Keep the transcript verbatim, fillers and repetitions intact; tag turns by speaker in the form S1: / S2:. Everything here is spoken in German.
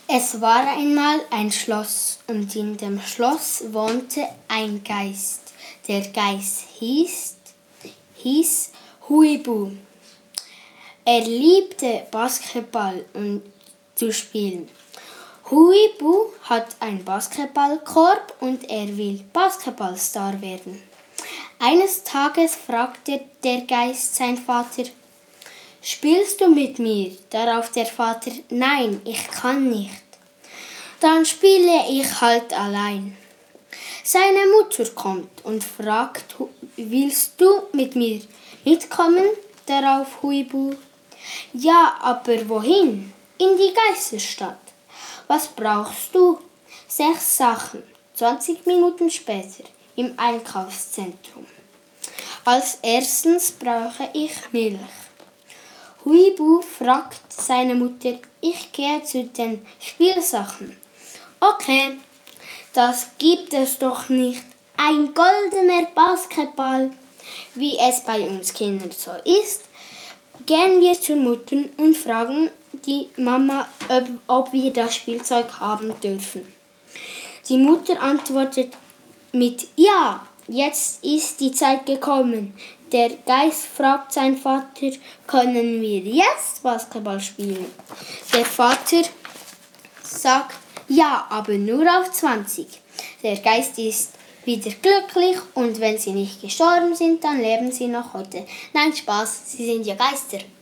S1: Es war einmal ein Schloss, und in dem Schloss wohnte ein Geist. Der Geist hieß, hieß Huibu. Er liebte Basketball und zu spielen. Huibu hat einen Basketballkorb und er will Basketballstar werden. Eines Tages fragte der Geist seinen Vater: »Spielst du mit mir?« Darauf der Vater: »Nein, ich kann nicht.« »Dann spiele ich halt allein.« Seine Mutter kommt und fragt: »Willst du mit mir mitkommen?« Darauf Huibu: »Ja, aber wohin?« »In die Geisterstadt.« »Was brauchst du?« »Sechs Sachen.« Zwanzig Minuten später im Einkaufszentrum. »Als erstes brauche ich Milch.« Huibu fragt seine Mutter: »Ich gehe zu den Spielsachen.« »Okay, das gibt es doch nicht. Ein goldener Basketball.« Wie es bei uns Kindern so ist, gehen wir zur Mutter und fragen die Mama, ob, ob wir das Spielzeug haben dürfen. Die Mutter antwortet mit Ja, jetzt ist die Zeit gekommen. Der Geist fragt seinen Vater: Können wir jetzt Basketball spielen? Der Vater sagt: Ja, aber nur auf zwanzig. Der Geist ist wieder glücklich und wenn sie nicht gestorben sind, dann leben sie noch heute. Nein, Spaß, sie sind ja Geister.